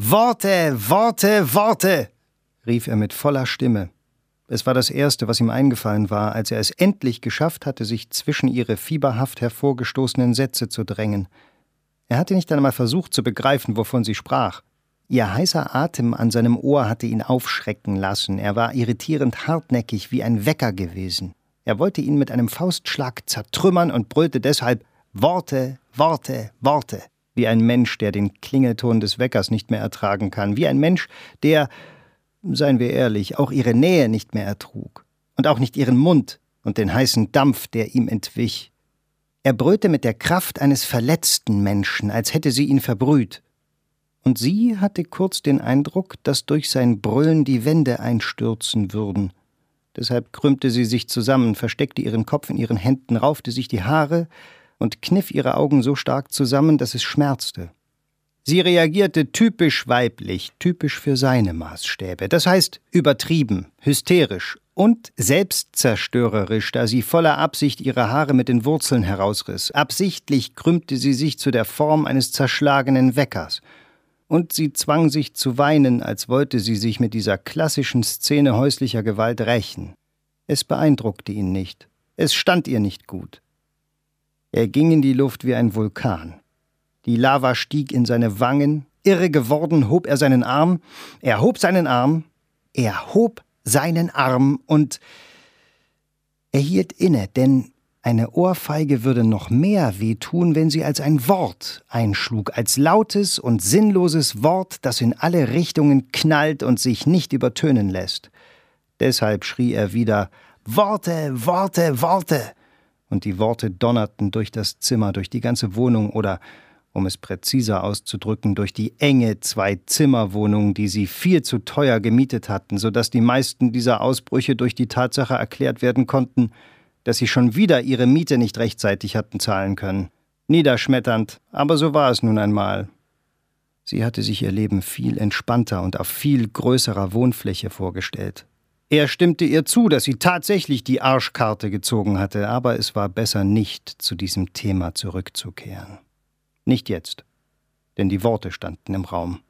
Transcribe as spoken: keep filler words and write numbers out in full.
»Worte, Worte, Worte«, rief er mit voller Stimme. Es war das Erste, was ihm eingefallen war, als er es endlich geschafft hatte, sich zwischen ihre fieberhaft hervorgestoßenen Sätze zu drängen. Er hatte nicht einmal versucht zu begreifen, wovon sie sprach. Ihr heißer Atem an seinem Ohr hatte ihn aufschrecken lassen. Er war irritierend hartnäckig wie ein Wecker gewesen. Er wollte ihn mit einem Faustschlag zertrümmern und brüllte deshalb »Worte, Worte, Worte«, wie ein Mensch, der den Klingelton des Weckers nicht mehr ertragen kann, wie ein Mensch, der, seien wir ehrlich, auch ihre Nähe nicht mehr ertrug und auch nicht ihren Mund und den heißen Dampf, der ihm entwich. Er brüllte mit der Kraft eines verletzten Menschen, als hätte sie ihn verbrüht. Und sie hatte kurz den Eindruck, dass durch sein Brüllen die Wände einstürzen würden. Deshalb krümmte sie sich zusammen, versteckte ihren Kopf in ihren Händen, raufte sich die Haare und kniff ihre Augen so stark zusammen, dass es schmerzte. Sie reagierte typisch weiblich, typisch für seine Maßstäbe. Das heißt übertrieben, hysterisch und selbstzerstörerisch, da sie voller Absicht ihre Haare mit den Wurzeln herausriss. Absichtlich krümmte sie sich zu der Form eines zerschlagenen Weckers. Und sie zwang sich zu weinen, als wollte sie sich mit dieser klassischen Szene häuslicher Gewalt rächen. Es beeindruckte ihn nicht. Es stand ihr nicht gut. Er ging in die Luft wie ein Vulkan. Die Lava stieg in seine Wangen. Irre geworden hob er seinen Arm. Er hob seinen Arm. Er hob seinen Arm und er hielt inne, denn eine Ohrfeige würde noch mehr wehtun, wenn sie als ein Wort einschlug, als lautes und sinnloses Wort, das in alle Richtungen knallt und sich nicht übertönen lässt. Deshalb schrie er wieder »Worte, Worte, Worte«, und die Worte donnerten durch das Zimmer, durch die ganze Wohnung oder, um es präziser auszudrücken, durch die enge Zwei-Zimmer-Wohnung, die sie viel zu teuer gemietet hatten, sodass die meisten dieser Ausbrüche durch die Tatsache erklärt werden konnten, dass sie schon wieder ihre Miete nicht rechtzeitig hatten zahlen können. Niederschmetternd, aber so war es nun einmal. Sie hatte sich ihr Leben viel entspannter und auf viel größerer Wohnfläche vorgestellt. Er stimmte ihr zu, dass sie tatsächlich die Arschkarte gezogen hatte, aber es war besser nicht, zu diesem Thema zurückzukehren. Nicht jetzt, denn die Worte standen im Raum.